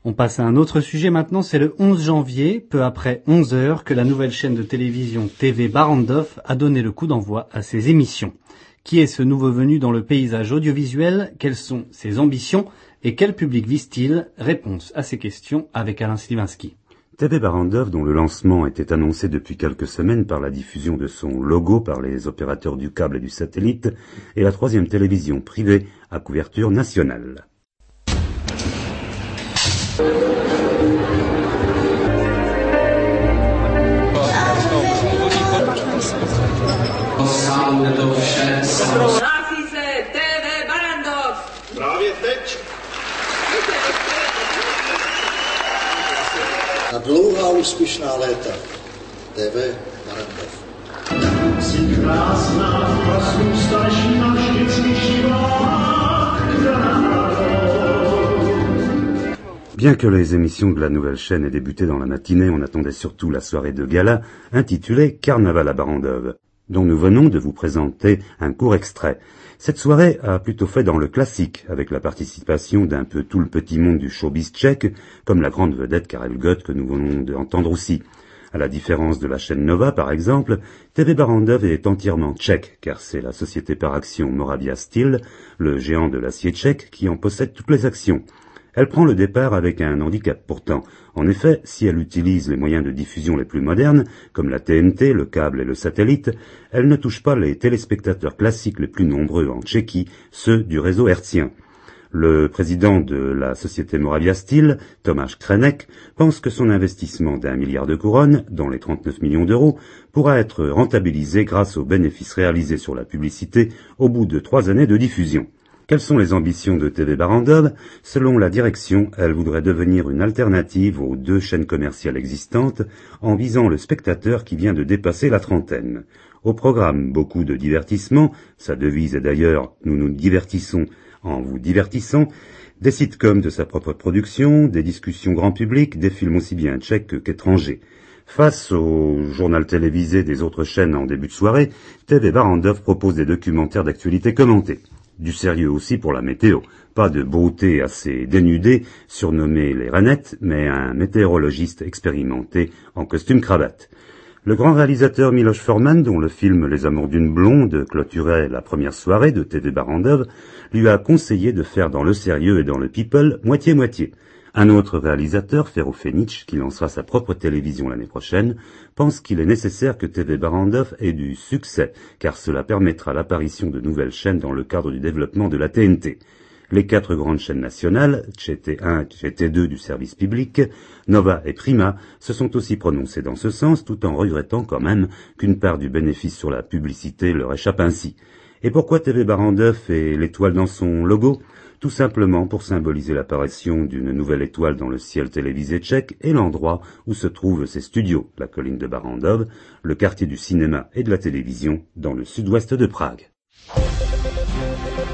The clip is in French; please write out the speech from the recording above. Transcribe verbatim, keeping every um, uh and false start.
On passe à un autre sujet maintenant, c'est le onze janvier, peu après onze heures, que la nouvelle chaîne de télévision T V Barrandov a donné le coup d'envoi à ses émissions. Qui est ce nouveau venu dans le paysage audiovisuel? Quelles sont ses ambitions? Et quel public vise-t-il? Réponse à ces questions avec Alain Sliwinski. T V Barrandov, dont le lancement était annoncé depuis quelques semaines par la diffusion de son logo par les opérateurs du câble et du satellite, est la troisième télévision privée à couverture nationale. Na dlouhá úspěšná léta. T V Barrandov. Jsi krásná, krásnou starší a vždycky živá. Bien que les émissions de la nouvelle chaîne aient débuté dans la matinée, on attendait surtout la soirée de gala intitulée Carnaval à Barrandov, dont nous venons de vous présenter un court extrait. Cette soirée a plutôt fait dans le classique, avec la participation d'un peu tout le petit monde du showbiz tchèque, comme la grande vedette Karel Gott que nous venons d'entendre aussi. À la différence de la chaîne Nova, par exemple, T V Barrandov est entièrement tchèque, car c'est la société par action Moravia Steel, le géant de l'acier tchèque, qui en possède toutes les actions. Elle prend le départ avec un handicap pourtant. En effet, si elle utilise les moyens de diffusion les plus modernes, comme la T N T, le câble et le satellite, elle ne touche pas les téléspectateurs classiques les plus nombreux en Tchéquie, ceux du réseau hertzien. Le président de la société Moravia Steel, Tomáš Krenek, pense que son investissement d'un milliard de couronnes, dont les trente-neuf millions d'euros, pourra être rentabilisé grâce aux bénéfices réalisés sur la publicité au bout de trois années de diffusion. Quelles sont les ambitions de T V Barrandov? Selon la direction, elle voudrait devenir une alternative aux deux chaînes commerciales existantes en visant le spectateur qui vient de dépasser la trentaine. Au programme, beaucoup de divertissement, sa devise est d'ailleurs « Nous nous divertissons en vous divertissant », des sitcoms de sa propre production, des discussions grand public, des films aussi bien tchèques qu'étrangers. Face au journal télévisé des autres chaînes en début de soirée, T V Barrandov propose des documentaires d'actualité commentés. Du sérieux aussi pour la météo. Pas de beauté assez dénudée, surnommée les Rainettes, mais un météorologiste expérimenté en costume cravate. Le grand réalisateur Miloš Forman, dont le film Les Amours d'une blonde clôturait la première soirée de T V Barrandov, lui a conseillé de faire dans le sérieux et dans le people moitié-moitié. Un autre réalisateur, Fero Fenic, qui lancera sa propre télévision l'année prochaine, pense qu'il est nécessaire que T V Barrandov ait du succès, car cela permettra l'apparition de nouvelles chaînes dans le cadre du développement de la T N T. Les quatre grandes chaînes nationales, T T un et T T deux du service public, Nova et Prima, se sont aussi prononcées dans ce sens, tout en regrettant quand même qu'une part du bénéfice sur la publicité leur échappe ainsi. Et pourquoi T V Barrandov et l'étoile dans son logo? Tout simplement pour symboliser l'apparition d'une nouvelle étoile dans le ciel télévisé tchèque et l'endroit où se trouvent ses studios, la colline de Barrandov, le quartier du cinéma et de la télévision dans le sud-ouest de Prague.